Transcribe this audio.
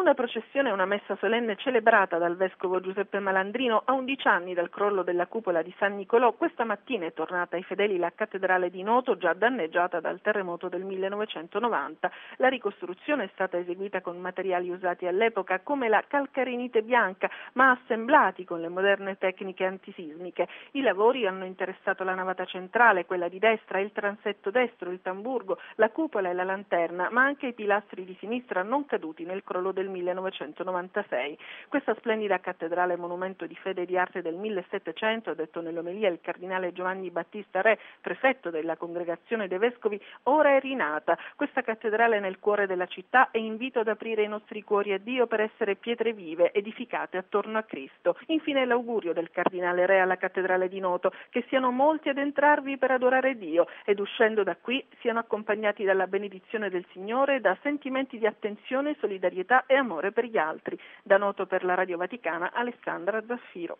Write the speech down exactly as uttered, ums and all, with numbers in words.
Una processione e una messa solenne celebrata dal vescovo Giuseppe Malandrino a undici anni dal crollo della cupola di San Nicolò, questa mattina è tornata ai fedeli la cattedrale di Noto, già danneggiata dal terremoto del millenovecentonovanta. La ricostruzione è stata eseguita con materiali usati all'epoca come la calcarenite bianca, ma assemblati con le moderne tecniche antisismiche. I lavori hanno interessato la navata centrale, quella di destra, il transetto destro, il tamburgo, la cupola e la lanterna, ma anche i pilastri di sinistra non caduti nel crollo del millenovecentonovantasei. Questa splendida cattedrale monumento di fede e di arte del millesettecento, ha detto nell'omelia il cardinale Giovanni Battista Re, prefetto della Congregazione dei Vescovi, ora è rinata. Questa cattedrale è nel cuore della città e invito ad aprire i nostri cuori a Dio per essere pietre vive, edificate attorno a Cristo. Infine l'augurio del cardinale Re alla cattedrale di Noto, che siano molti ad entrarvi per adorare Dio ed uscendo da qui siano accompagnati dalla benedizione del Signore e da sentimenti di attenzione, solidarietà e amore per gli altri. Da Noto per la Radio Vaticana, Alessandra Zaffiro.